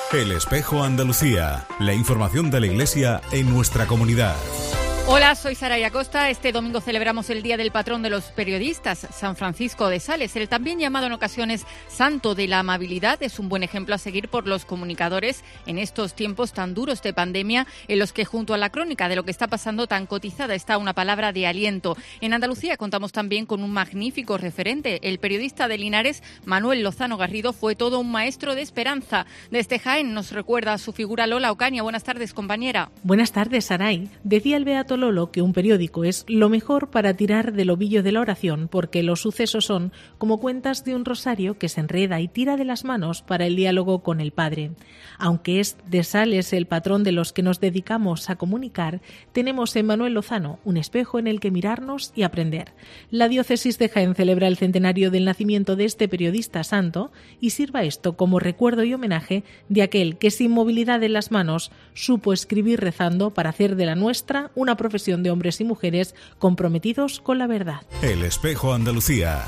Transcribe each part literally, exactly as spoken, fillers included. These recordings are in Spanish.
El Espejo Andalucía, la información de la Iglesia en nuestra comunidad. Hola, soy Saray Acosta. Este domingo celebramos el Día del Patrón de los Periodistas, San Francisco de Sales. El también llamado en ocasiones Santo de la Amabilidad es un buen ejemplo a seguir por los comunicadores en estos tiempos tan duros de pandemia, en los que junto a la crónica de lo que está pasando tan cotizada está una palabra de aliento. En Andalucía contamos también con un magnífico referente. El periodista de Linares, Manuel Lozano Garrido, fue todo un maestro de esperanza. Desde Jaén nos recuerda a su figura Lola Ocaña. Buenas tardes, compañera. Buenas tardes, Saray. Decía el beato Lolo que un periódico es lo mejor para tirar del ovillo de la oración, porque los sucesos son como cuentas de un rosario que se enreda y tira de las manos para el diálogo con el Padre. Aunque es de Sales el patrón de los que nos dedicamos a comunicar, tenemos en Manuel Lozano un espejo en el que mirarnos y aprender. La diócesis de Jaén celebra el centenario del nacimiento de este periodista santo y sirva esto como recuerdo y homenaje de aquel que sin movilidad en las manos supo escribir rezando para hacer de la nuestra una profesión de hombres y mujeres comprometidos con la verdad. El Espejo Andalucía.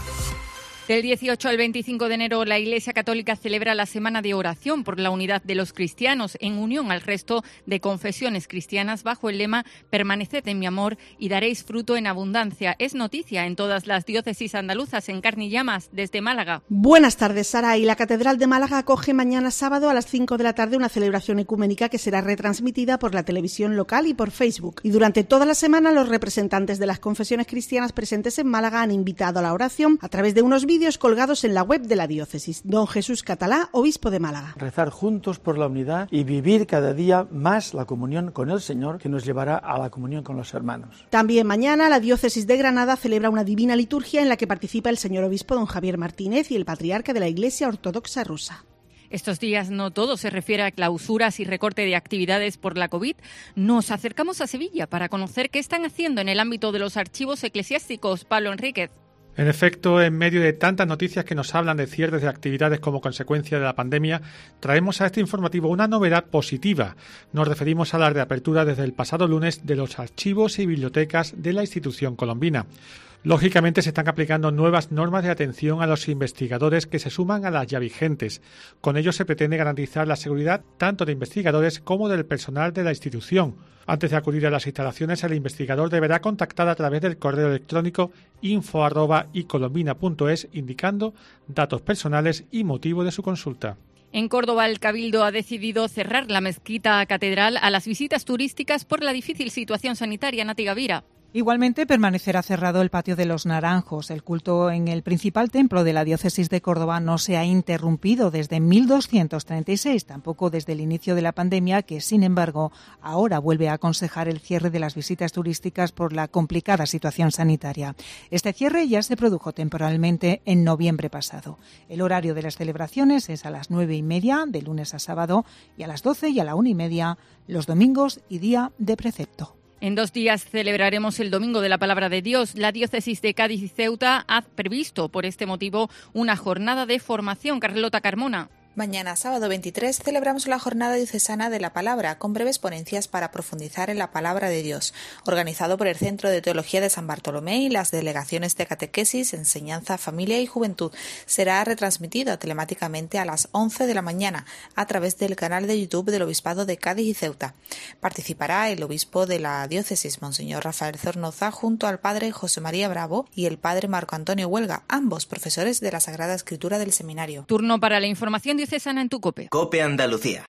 Del dieciocho al veinticinco de enero, la Iglesia Católica celebra la Semana de Oración por la Unidad de los Cristianos, en unión al resto de confesiones cristianas, bajo el lema «Permaneced en mi amor y daréis fruto en abundancia». Es noticia en todas las diócesis andaluzas. En Carne y Llamas, desde Málaga. Buenas tardes, Sara. Y la Catedral de Málaga acoge mañana sábado a las cinco de la tarde una celebración ecuménica que será retransmitida por la televisión local y por Facebook. Y durante toda la semana, los representantes de las confesiones cristianas presentes en Málaga han invitado a la oración a través de unos vídeos colgados en la web de la diócesis. Don Jesús Catalá, obispo de Málaga. Rezar juntos por la unidad y vivir cada día más la comunión con el Señor, que nos llevará a la comunión con los hermanos. También mañana la diócesis de Granada celebra una divina liturgia en la que participa el señor obispo don Javier Martínez y el patriarca de la Iglesia Ortodoxa Rusa. Estos días no todo se refiere a clausuras y recorte de actividades por la COVID. Nos acercamos a Sevilla para conocer qué están haciendo en el ámbito de los archivos eclesiásticos. Pablo Enríquez. En efecto, en medio de tantas noticias que nos hablan de cierres de actividades como consecuencia de la pandemia, traemos a este informativo una novedad positiva. Nos referimos a la reapertura desde el pasado lunes de los archivos y bibliotecas de la institución colombina. Lógicamente se están aplicando nuevas normas de atención a los investigadores que se suman a las ya vigentes. Con ello se pretende garantizar la seguridad tanto de investigadores como del personal de la institución. Antes de acudir a las instalaciones, el investigador deberá contactar a través del correo electrónico info arroba icolombina punto es indicando datos personales y motivo de su consulta. En Córdoba, el Cabildo ha decidido cerrar la mezquita catedral a las visitas turísticas por la difícil situación sanitaria. Nati Gavira. Igualmente permanecerá cerrado el Patio de los Naranjos. El culto en el principal templo de la diócesis de Córdoba no se ha interrumpido desde mil doscientos treinta y seis, tampoco desde el inicio de la pandemia, que sin embargo ahora vuelve a aconsejar el cierre de las visitas turísticas por la complicada situación sanitaria. Este cierre ya se produjo temporalmente en noviembre pasado. El horario de las celebraciones es a las nueve y media de lunes a sábado y a las doce y a la una y media los domingos y día de precepto. En dos días celebraremos el Domingo de la Palabra de Dios. La diócesis de Cádiz y Ceuta ha previsto por este motivo una jornada de formación. Carlota Carmona. Mañana, sábado veintitrés, celebramos la Jornada Diocesana de la Palabra, con breves ponencias para profundizar en la Palabra de Dios, organizado por el Centro de Teología de San Bartolomé y las delegaciones de Catequesis, Enseñanza, Familia y Juventud. Será retransmitido telemáticamente a las once de la mañana a través del canal de YouTube del Obispado de Cádiz y Ceuta. Participará el obispo de la diócesis, Monseñor Rafael Zornoza, junto al padre José María Bravo y el padre Marco Antonio Huelga, ambos profesores de la Sagrada Escritura del seminario. Turno para la información diocesana en tu COPE. COPE Andalucía.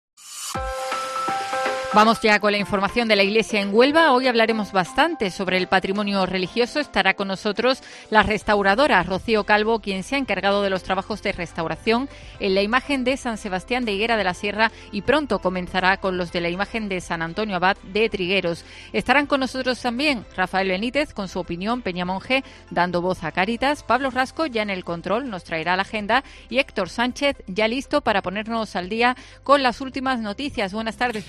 Vamos ya con la información de la Iglesia en Huelva. Hoy hablaremos bastante sobre el patrimonio religioso. Estará con nosotros la restauradora Rocío Calvo, quien se ha encargado de los trabajos de restauración en la imagen de San Sebastián de Higuera de la Sierra y pronto comenzará con los de la imagen de San Antonio Abad de Trigueros. Estarán con nosotros también Rafael Benítez con su opinión Peñamonje, dando voz a Cáritas. Pablo Rasco ya en el control nos traerá la agenda y Héctor Sánchez ya listo para ponernos al día con las últimas noticias. Buenas tardes, compañero.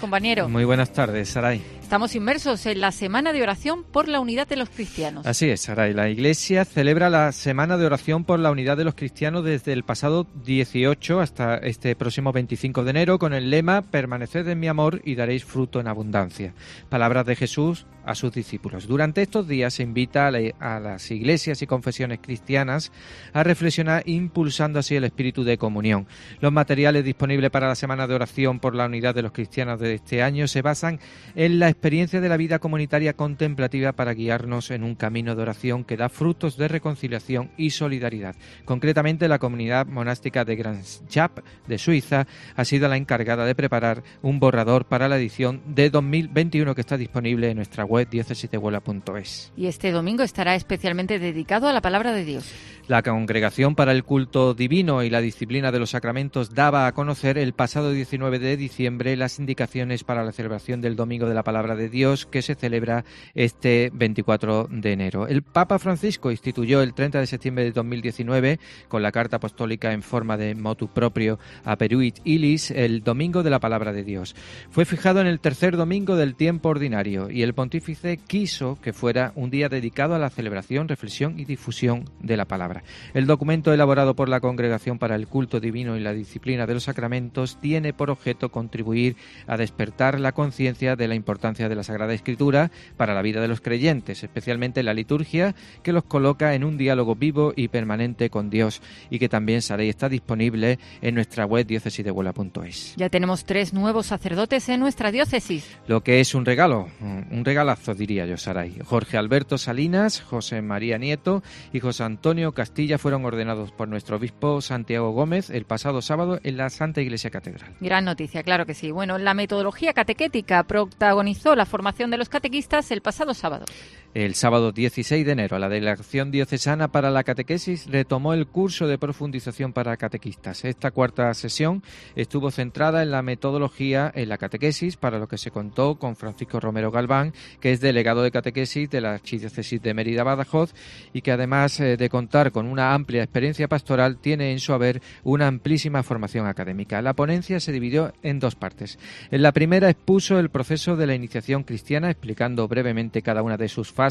Muy buenas tardes, Saray. Estamos inmersos en la Semana de Oración por la Unidad de los Cristianos. Así es, Saray. La Iglesia celebra la Semana de Oración por la Unidad de los Cristianos desde el pasado dieciocho hasta este próximo veinticinco de enero con el lema «Permaneced en mi amor y daréis fruto en abundancia». Palabras de Jesús a sus discípulos. Durante estos días se invita a, la, a las iglesias y confesiones cristianas a reflexionar, impulsando así el espíritu de comunión. Los materiales disponibles para la Semana de Oración por la Unidad de los Cristianos de este año se basan en la experiencia de la vida comunitaria contemplativa para guiarnos en un camino de oración que da frutos de reconciliación y solidaridad. Concretamente, la comunidad monástica de Grandchap de Suiza ha sido la encargada de preparar un borrador para la edición de dos mil veintiuno que está disponible en nuestra web diócesis de huelva punto es. Y este domingo estará especialmente dedicado a la palabra de Dios. La Congregación para el Culto Divino y la Disciplina de los Sacramentos daba a conocer el pasado diecinueve de diciembre las indicaciones para la celebración del Domingo de la Palabra de Dios, que se celebra este veinticuatro de enero. El Papa Francisco instituyó el treinta de septiembre de dos mil diecinueve, con la Carta Apostólica en forma de motu proprio Aperuit Illis, el Domingo de la Palabra de Dios. Fue fijado en el tercer domingo del tiempo ordinario y el pontífice quiso que fuera un día dedicado a la celebración, reflexión y difusión de la palabra. El documento elaborado por la Congregación para el Culto Divino y la Disciplina de los Sacramentos tiene por objeto contribuir a despertar la conciencia de la importancia de la Sagrada Escritura para la vida de los creyentes, especialmente la liturgia, que los coloca en un diálogo vivo y permanente con Dios, y que también Saray está disponible en nuestra web diócesis de huelva punto es. Ya tenemos tres nuevos sacerdotes en nuestra diócesis. Lo que es un regalo, un regalazo diría yo, Saray. Jorge Alberto Salinas, José María Nieto y José Antonio Castilla fueron ordenados por nuestro obispo Santiago Gómez el pasado sábado en la Santa Iglesia Catedral. Gran noticia, claro que sí. Bueno, la metodología catequética protagonizó la formación de los catequistas el pasado sábado. El sábado dieciséis de enero, la Delegación Diocesana para la Catequesis retomó el curso de profundización para catequistas. Esta cuarta sesión estuvo centrada en la metodología en la catequesis, para lo que se contó con Francisco Romero Galván, que es delegado de catequesis de la Archidiócesis de Mérida-Badajoz y que además eh, de contar con una amplia experiencia pastoral, tiene en su haber una amplísima formación académica. La ponencia se dividió en dos partes. En la primera expuso el proceso de la iniciación cristiana, explicando brevemente cada una de sus fases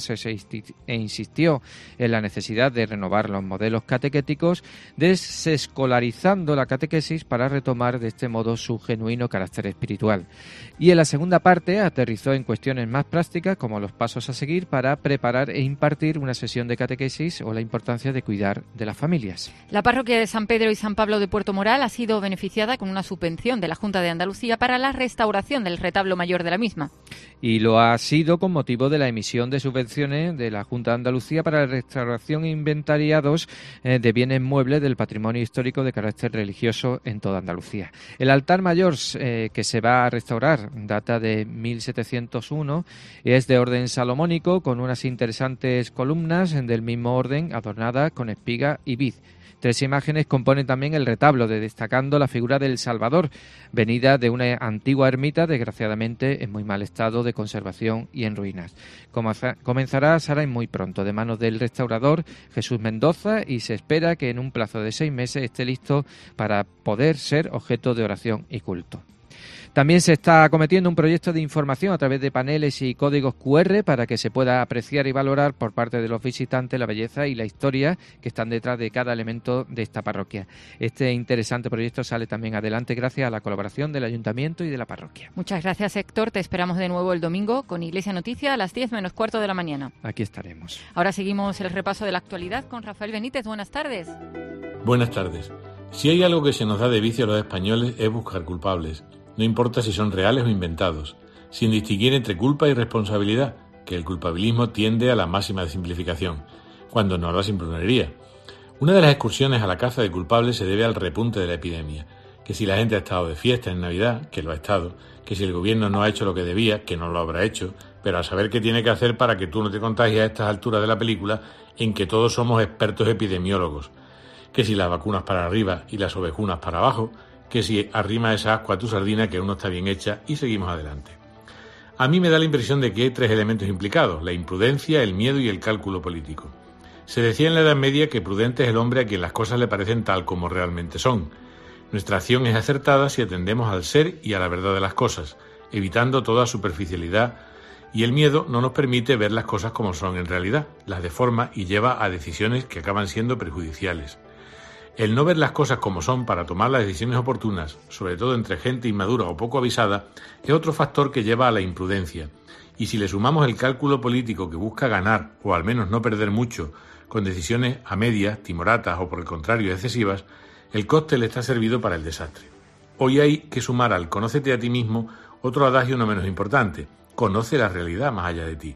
e insistió en la necesidad de renovar los modelos catequéticos, desescolarizando la catequesis para retomar de este modo su genuino carácter espiritual. Y en la segunda parte aterrizó en cuestiones más prácticas, como los pasos a seguir para preparar e impartir una sesión de catequesis o la importancia de cuidar de las familias. La parroquia de San Pedro y San Pablo de Puerto Moral ha sido beneficiada con una subvención de la Junta de Andalucía para la restauración del retablo mayor de la misma. Y lo ha sido con motivo de la emisión de subvenciones de la Junta de Andalucía para la restauración e inventariados eh, de bienes muebles del patrimonio histórico de carácter religioso en toda Andalucía. El altar mayor eh, que se va a restaurar data de mil setecientos uno y es de orden salomónico, con unas interesantes columnas del mismo orden adornadas con espiga y vid. Tres imágenes componen también el retablo, de destacando la figura del Salvador, venida de una antigua ermita, desgraciadamente en muy mal estado de conservación y en ruinas. Comenzará Saray muy pronto, de manos del restaurador Jesús Mendoza, y se espera que en un plazo de seis meses esté listo para poder ser objeto de oración y culto. También se está acometiendo un proyecto de información a través de paneles y códigos cu erre para que se pueda apreciar y valorar por parte de los visitantes la belleza y la historia que están detrás de cada elemento de esta parroquia. Este interesante proyecto sale también adelante gracias a la colaboración del Ayuntamiento y de la parroquia. Muchas gracias, Héctor. Te esperamos de nuevo el domingo con Iglesia Noticia a las diez menos cuarto de la mañana. Aquí estaremos. Ahora seguimos el repaso de la actualidad con Rafael Benítez. Buenas tardes. Buenas tardes. Si hay algo que se nos da de vicio a los españoles es buscar culpables. No importa si son reales o inventados, sin distinguir entre culpa y responsabilidad, que el culpabilismo tiende a la máxima de simplificación, cuando no a la simplonería. Una de las excursiones a la caza de culpables se debe al repunte de la epidemia, que si la gente ha estado de fiesta en Navidad, que lo ha estado, que si el gobierno no ha hecho lo que debía, que no lo habrá hecho, pero a saber qué tiene que hacer para que tú no te contagies a estas alturas de la película, en que todos somos expertos epidemiólogos, que si las vacunas para arriba y las ovejunas para abajo, que si arrima esa ascua a tu sardina que aún no está bien hecha, y seguimos adelante. A mí me da la impresión de que hay tres elementos implicados: la imprudencia, el miedo y el cálculo político. Se decía en la Edad Media que prudente es el hombre a quien las cosas le parecen tal como realmente son. Nuestra acción es acertada si atendemos al ser y a la verdad de las cosas. evitando toda superficialidad, y el miedo no nos permite ver las cosas como son en realidad, las deforma y lleva a decisiones que acaban siendo perjudiciales. El no ver las cosas como son para tomar las decisiones oportunas, sobre todo entre gente inmadura o poco avisada, es otro factor que lleva a la imprudencia. Y si le sumamos el cálculo político que busca ganar, o al menos no perder mucho, con decisiones a medias, timoratas o por el contrario excesivas, el cóctel está servido para el desastre. Hoy hay que sumar al conócete a ti mismo otro adagio no menos importante: conoce la realidad más allá de ti.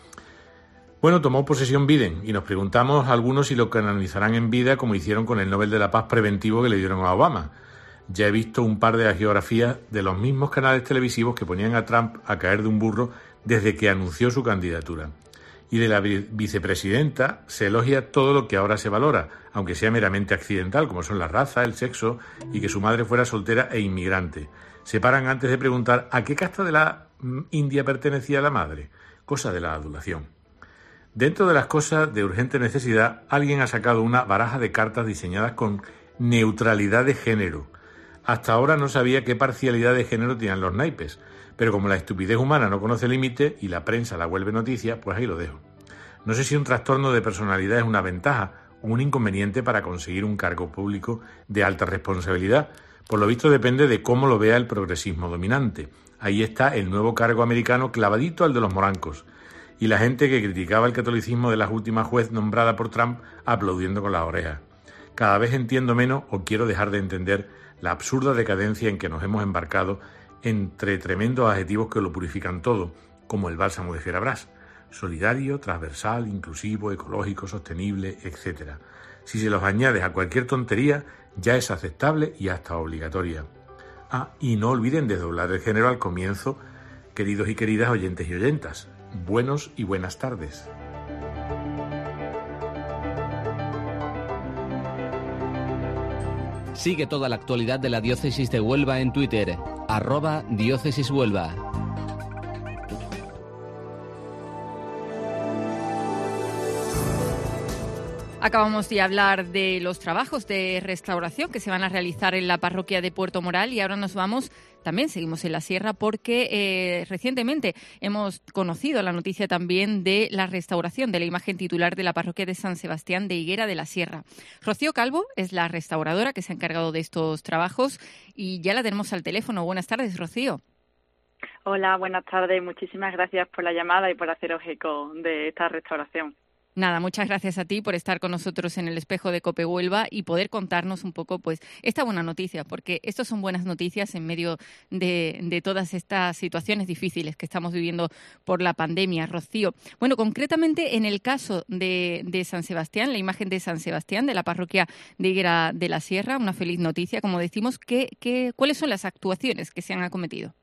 Bueno, tomó posesión Biden y nos preguntamos algunos si lo canonizarán en vida como hicieron con el Nobel de la Paz preventivo que le dieron a Obama. Ya he visto un par de hagiografías de los mismos canales televisivos que ponían a Trump a caer de un burro desde que anunció su candidatura. Y de la vicepresidenta se elogia todo lo que ahora se valora, aunque sea meramente accidental, como son la raza, el sexo y que su madre fuera soltera e inmigrante. Se paran antes de preguntar a qué casta de la India pertenecía la madre, cosa de la adulación. Dentro de las cosas de urgente necesidad, alguien ha sacado una baraja de cartas diseñadas con neutralidad de género. Hasta ahora no sabía qué parcialidad de género tenían los naipes, pero como la estupidez humana no conoce límite y la prensa la vuelve noticia, pues ahí lo dejo. No sé si un trastorno de personalidad es una ventaja o un inconveniente para conseguir un cargo público de alta responsabilidad. Por lo visto depende de cómo lo vea el progresismo dominante. Ahí está el nuevo cargo americano clavadito al de los morancos. Y la gente que criticaba el catolicismo de la última juez nombrada por Trump aplaudiendo con las orejas. Cada vez entiendo menos o quiero dejar de entender la absurda decadencia en que nos hemos embarcado entre tremendos adjetivos que lo purifican todo, como el bálsamo de Fierabras: solidario, transversal, inclusivo, ecológico, sostenible, etcétera. Si se los añades a cualquier tontería, ya es aceptable y hasta obligatoria. Ah, y no olviden desdoblar el género al comienzo, queridos y queridas oyentes y oyentas. Buenos y buenas tardes. Sigue toda la actualidad de la Diócesis de Huelva en Twitter, arroba Diócesis Huelva. Acabamos de hablar de los trabajos de restauración que se van a realizar en la parroquia de Puerto Moral y ahora nos vamos, también seguimos en la sierra porque eh, recientemente hemos conocido la noticia también de la restauración de la imagen titular de la parroquia de San Sebastián de Higuera de la Sierra. Rocío Calvo es la restauradora que se ha encargado de estos trabajos y ya la tenemos al teléfono. Buenas tardes, Rocío. Hola, buenas tardes. Muchísimas gracias por la llamada y por haceros eco de esta restauración. Nada, muchas gracias a ti por estar con nosotros en el Espejo de COPE Huelva y poder contarnos un poco pues esta buena noticia, porque estas son buenas noticias en medio de, de todas estas situaciones difíciles que estamos viviendo por la pandemia, Rocío. Bueno, concretamente en el caso de, de San Sebastián, la imagen de San Sebastián de la parroquia de Higuera de la Sierra, una feliz noticia, como decimos, ¿qué, qué, ¿cuáles son las actuaciones que se han acometido?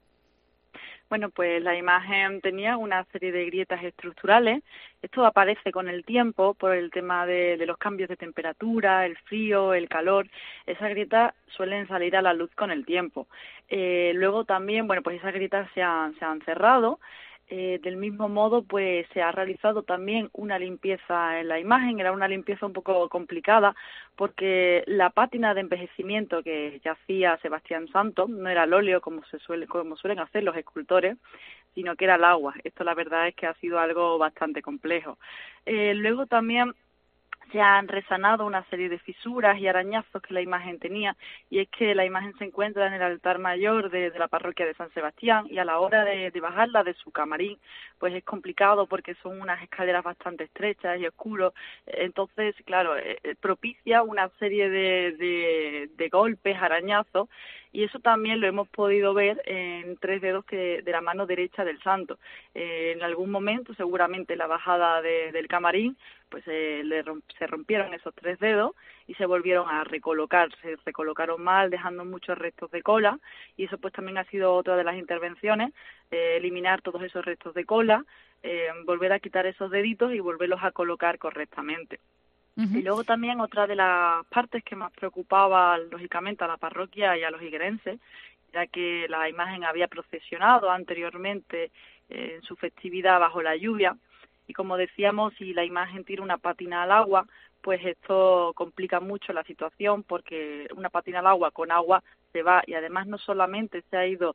Bueno, pues la imagen tenía una serie de grietas estructurales. Esto aparece con el tiempo por el tema de, de los cambios de temperatura, el frío, el calor. Esas grietas suelen salir a la luz con el tiempo. Eh, luego también, bueno, pues esas grietas se han, se han cerrado. Eh, del mismo modo, pues se ha realizado también una limpieza en la imagen. Era una limpieza un poco complicada porque la pátina de envejecimiento que ya hacía Sebastián Santos no era el óleo como se suele, como suelen hacer los escultores, sino que era el agua. Esto la verdad es que ha sido algo bastante complejo. Eh, luego también se han resanado una serie de fisuras y arañazos que la imagen tenía, y es que la imagen se encuentra en el altar mayor de, de la parroquia de San Sebastián, y a la hora de, de bajarla de su camarín, pues es complicado porque son unas escaleras bastante estrechas y oscuros. Entonces, claro, eh, propicia una serie de, de, de golpes, arañazos, y eso también lo hemos podido ver en tres dedos que de la mano derecha del santo. Eh, en algún momento, seguramente la bajada de, del camarín, pues eh, le romp- se rompieron esos tres dedos y se volvieron a recolocar, se recolocaron mal, dejando muchos restos de cola, y eso pues también ha sido otra de las intervenciones, eh, eliminar todos esos restos de cola, eh, volver a quitar esos deditos y volverlos a colocar correctamente. Y luego también otra de las partes que más preocupaba, lógicamente, a la parroquia y a los higuerenses, ya que la imagen había procesionado anteriormente eh, en su festividad bajo la lluvia, y como decíamos, si la imagen tira una pátina al agua, pues esto complica mucho la situación, porque una pátina al agua con agua se va, y además no solamente se ha ido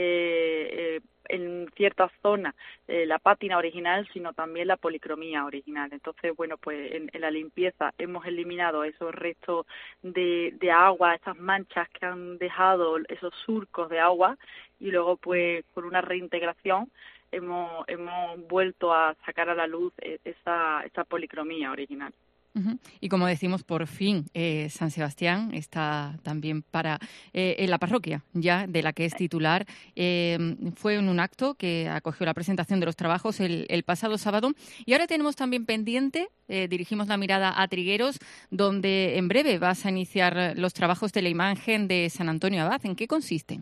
eh, eh, en ciertas zonas eh, la pátina original, sino también la policromía original. Entonces, bueno, pues en, en la limpieza hemos eliminado esos restos de, de agua, esas manchas que han dejado, esos surcos de agua, y luego pues con una reintegración hemos hemos vuelto a sacar a la luz esa, esa policromía original. Uh-huh. Y como decimos, por fin eh, San Sebastián está también para eh, en la parroquia, ya de la que es titular. Eh, fue en un acto que acogió la presentación de los trabajos el, el pasado sábado. Y ahora tenemos también pendiente, eh, dirigimos la mirada a Trigueros, donde en breve vas a iniciar los trabajos de la imagen de San Antonio Abad. ¿En qué consisten?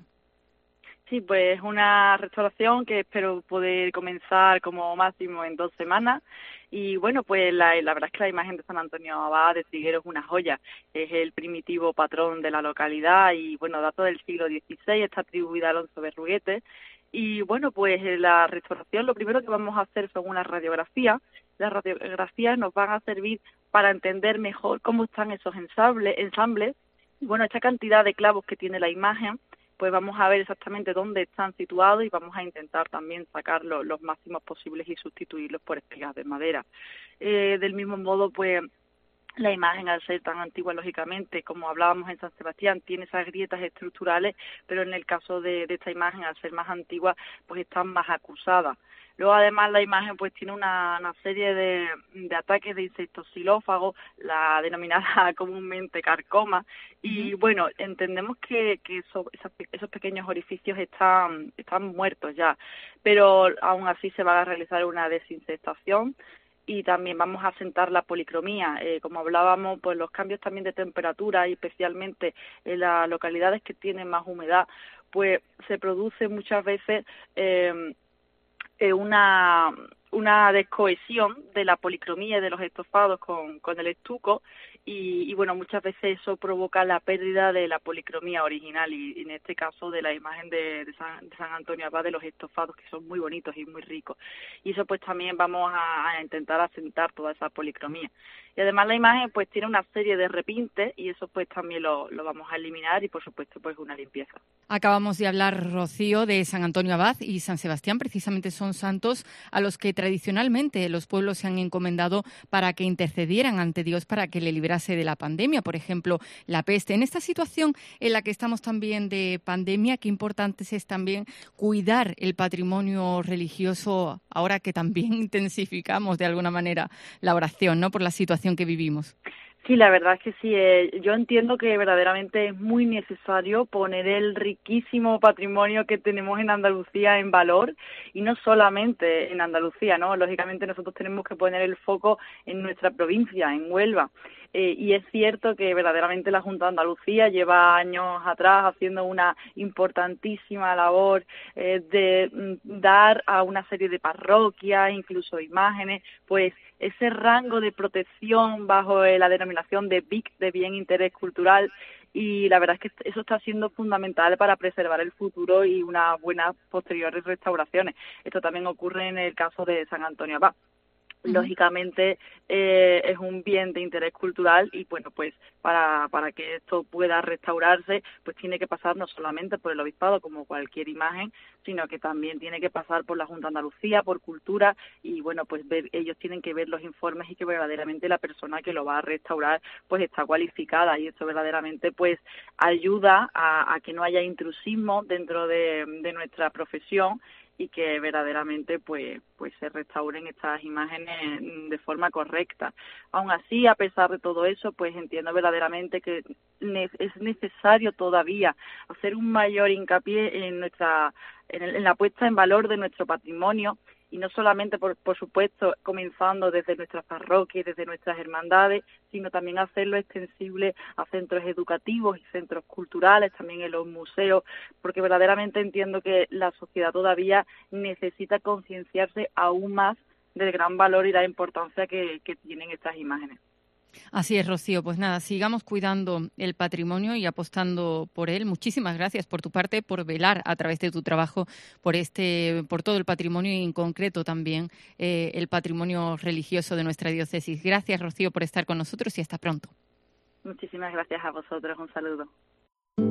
Sí, pues una restauración que espero poder comenzar como máximo en dos semanas. Y bueno, pues la, la verdad es que la imagen de San Antonio Abad de Trigueros es una joya. Es el primitivo patrón de la localidad y bueno, dato del siglo dieciséis, está atribuida a Alonso Berruguete. Y bueno, pues la restauración lo primero que vamos a hacer son unas radiografías. Las radiografías nos van a servir para entender mejor cómo están esos ensambles. ensambles. Y bueno, esta cantidad de clavos que tiene la imagen, pues vamos a ver exactamente dónde están situados y vamos a intentar también sacar los, los máximos posibles y sustituirlos por espigas de madera. Eh, del mismo modo, pues la imagen, al ser tan antigua, lógicamente, como hablábamos en San Sebastián, tiene esas grietas estructurales, pero en el caso de, de esta imagen, al ser más antigua, pues están más acusadas. Luego, además, la imagen pues tiene una, una serie de, de ataques de insectos xilófagos, la denominada comúnmente carcoma, y uh-huh. bueno, entendemos que, que eso, esos, esos pequeños orificios están, están muertos ya, pero aún así se va a realizar una desinsectación. Y también vamos a asentar la policromía. Eh, como hablábamos, pues los cambios también de temperatura, y especialmente en las localidades que tienen más humedad, pues se produce muchas veces eh, eh, una una descohesión de la policromía y de los estofados con, con el estuco, y, y bueno, muchas veces eso provoca la pérdida de la policromía original, y, y en este caso de la imagen de, de, San, de San Antonio Abad, de los estofados, que son muy bonitos y muy ricos. Y eso pues también vamos a, a intentar asentar toda esa policromía. Y además la imagen pues tiene una serie de repintes, y eso pues también lo, lo vamos a eliminar, y por supuesto pues una limpieza. Acabamos de hablar, Rocío, de San Antonio Abad y San Sebastián. Precisamente son santos a los que tradicionalmente los pueblos se han encomendado para que intercedieran ante Dios para que le librase de la pandemia, por ejemplo, la peste. En esta situación en la que estamos también de pandemia, qué importante es también cuidar el patrimonio religioso, ahora que también intensificamos de alguna manera la oración, ¿no?, por la situación que vivimos. Sí, la verdad es que sí. Eh, yo entiendo que verdaderamente es muy necesario poner el riquísimo patrimonio que tenemos en Andalucía en valor, y no solamente en Andalucía, ¿no? Lógicamente nosotros tenemos que poner el foco en nuestra provincia, en Huelva. Eh, y es cierto que verdaderamente la Junta de Andalucía lleva años atrás haciendo una importantísima labor eh, de mm, dar a una serie de parroquias, incluso imágenes, pues ese rango de protección bajo eh, la denominación de B I C, de Bien Interés Cultural, y la verdad es que eso está siendo fundamental para preservar el futuro y unas buenas posteriores restauraciones. Esto también ocurre en el caso de San Antonio Abad. Lógicamente eh, es un bien de interés cultural, y bueno, pues para para que esto pueda restaurarse, pues tiene que pasar no solamente por el obispado como cualquier imagen, sino que también tiene que pasar por la Junta de Andalucía, por Cultura, y bueno, pues ver, ellos tienen que ver los informes y que verdaderamente la persona que lo va a restaurar pues está cualificada, y esto verdaderamente pues ayuda a, a que no haya intrusismo dentro de, de nuestra profesión, y que verdaderamente pues pues se restauren estas imágenes de forma correcta. Aún así, a pesar de todo eso, pues entiendo verdaderamente que es necesario todavía hacer un mayor hincapié en nuestra en, el, en la puesta en valor de nuestro patrimonio, y no solamente, por, por supuesto, comenzando desde nuestras parroquias, desde nuestras hermandades, sino también hacerlo extensible a centros educativos y centros culturales, también en los museos, porque verdaderamente entiendo que la sociedad todavía necesita concienciarse aún más del gran valor y la importancia que, que tienen estas imágenes. Así es, Rocío. Pues nada, sigamos cuidando el patrimonio y apostando por él. Muchísimas gracias por tu parte, por velar a través de tu trabajo por este, por todo el patrimonio, y en concreto también eh, el patrimonio religioso de nuestra diócesis. Gracias, Rocío, por estar con nosotros, y hasta pronto. Muchísimas gracias a vosotros. Un saludo.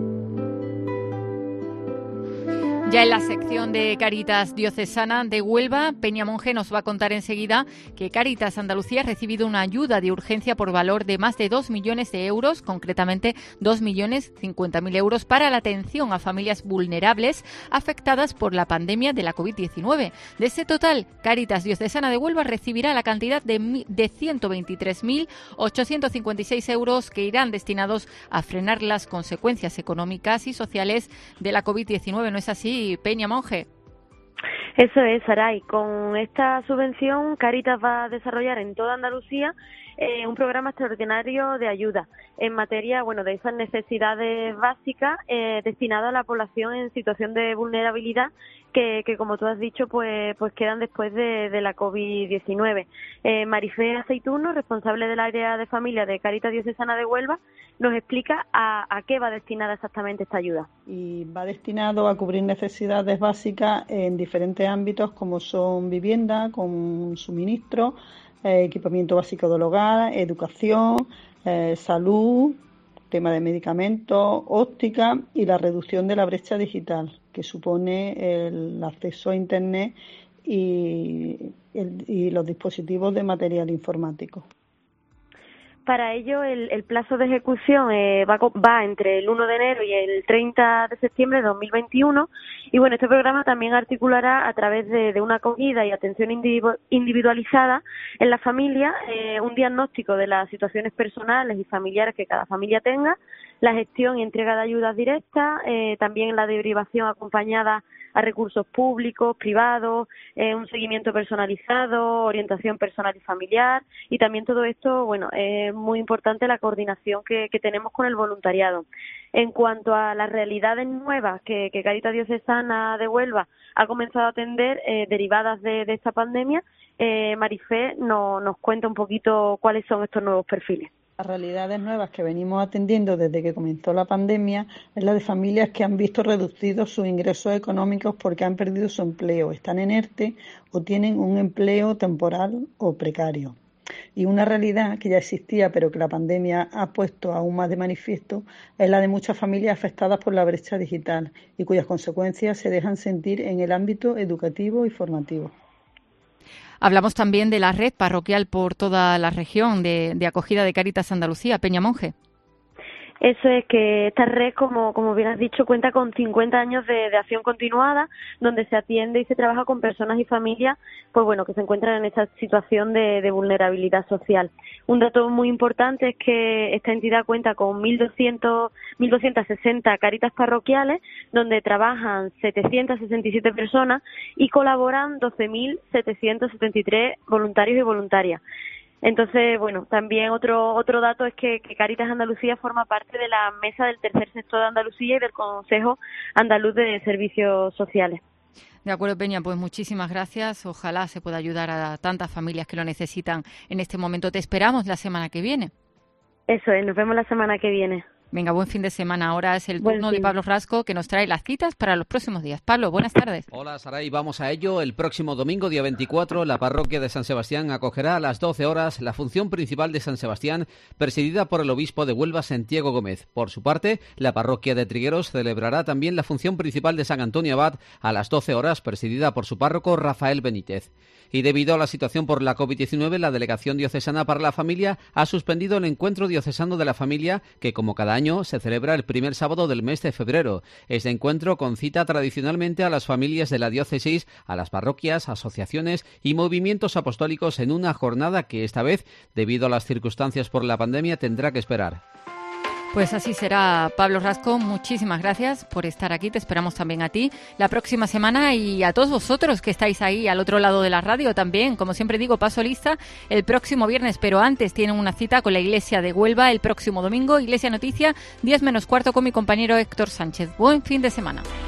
Ya en la sección de Cáritas Diocesana de Huelva, Peña Monje nos va a contar enseguida que Cáritas Andalucía ha recibido una ayuda de urgencia por valor de más de dos millones de euros, concretamente dos millones cincuenta mil euros, para la atención a familias vulnerables afectadas por la pandemia de la covid diecinueve. De ese total, Cáritas Diocesana de Huelva recibirá la cantidad de, de ciento veintitrés mil ochocientos cincuenta y seis euros que irán destinados a frenar las consecuencias económicas y sociales de la covid diecinueve. ¿No es así, Peña Monje? Eso es, Saray. Con esta subvención, Cáritas va a desarrollar en toda Andalucía eh, un programa extraordinario de ayuda en materia, bueno, de esas necesidades básicas eh, destinado a la población en situación de vulnerabilidad que, que como tú has dicho, pues, pues quedan después de, de la covid diecinueve. Eh, Marifé Aceituno, responsable del área de familia de Cáritas Diocesana de Huelva, nos explica a, a qué va destinada exactamente esta ayuda. Y va destinado a cubrir necesidades básicas en diferentes ámbitos, como son vivienda, con suministro, eh, equipamiento básico del hogar, educación, eh, salud, tema de medicamentos, óptica y la reducción de la brecha digital, que supone el acceso a Internet y, el, y los dispositivos de material informático. Para ello, el, el plazo de ejecución eh, va, va entre el uno de enero y el treinta de septiembre de dos mil veintiuno. Y bueno, este programa también articulará a través de, de una acogida y atención individualizada en la familia, eh, un diagnóstico de las situaciones personales y familiares que cada familia tenga, la gestión y entrega de ayudas directas, eh, también la derivación acompañada a recursos públicos, privados, eh, un seguimiento personalizado, orientación personal y familiar, y también todo esto, bueno, es muy importante la coordinación que, que tenemos con el voluntariado. En cuanto a las realidades nuevas que, que Cáritas Diocesana de Huelva ha comenzado a atender, eh, derivadas de, de esta pandemia, eh, Marifé no, nos cuenta un poquito cuáles son estos nuevos perfiles. Las realidades nuevas que venimos atendiendo desde que comenzó la pandemia es la de familias que han visto reducidos sus ingresos económicos porque han perdido su empleo, están en ERTE o tienen un empleo temporal o precario. Y una realidad que ya existía pero que la pandemia ha puesto aún más de manifiesto es la de muchas familias afectadas por la brecha digital y cuyas consecuencias se dejan sentir en el ámbito educativo y formativo. Hablamos también de la red parroquial por toda la región de, de acogida de Cáritas Andalucía, Peña Monje. Eso es, que esta red, como, como bien has dicho, cuenta con cincuenta años de, de acción continuada, donde se atiende y se trabaja con personas y familias, pues bueno, que se encuentran en esta situación de, de vulnerabilidad social. Un dato muy importante es que esta entidad cuenta con mil doscientas sesenta Cáritas parroquiales, donde trabajan setecientas sesenta y siete personas y colaboran doce mil setecientos setenta y tres voluntarios y voluntarias. Entonces, bueno, también otro otro dato es que, que Cáritas Andalucía forma parte de la mesa del tercer sector de Andalucía y del Consejo Andaluz de Servicios Sociales. De acuerdo, Peña, pues muchísimas gracias. Ojalá se pueda ayudar a tantas familias que lo necesitan en este momento. Te esperamos la semana que viene. Eso es, nos vemos la semana que viene. Venga, buen fin de semana. Ahora es el turno de Pablo Rasco, que nos trae las citas para los próximos días. Pablo, buenas tardes. Hola, Saray, vamos a ello. El próximo domingo, día veinticuatro, la parroquia de San Sebastián acogerá a las doce horas la función principal de San Sebastián, presidida por el obispo de Huelva, Santiago Gómez. Por su parte, la parroquia de Trigueros celebrará también la función principal de San Antonio Abad a las doce horas, presidida por su párroco Rafael Benítez. Y debido a la situación por la covid diecinueve, la Delegación Diocesana para la Familia ha suspendido el Encuentro Diocesano de la Familia, que como cada año se celebra el primer sábado del mes de febrero. Este encuentro concita tradicionalmente a las familias de la diócesis, a las parroquias, asociaciones y movimientos apostólicos en una jornada que esta vez, debido a las circunstancias por la pandemia, tendrá que esperar. Pues así será, Pablo Rasco. Muchísimas gracias por estar aquí. Te esperamos también a ti la próxima semana y a todos vosotros que estáis ahí al otro lado de la radio también. Como siempre digo, paso lista el próximo viernes, pero antes tienen una cita con la Iglesia de Huelva el próximo domingo. Iglesia Noticia, diez menos cuarto, con mi compañero Héctor Sánchez. Buen fin de semana.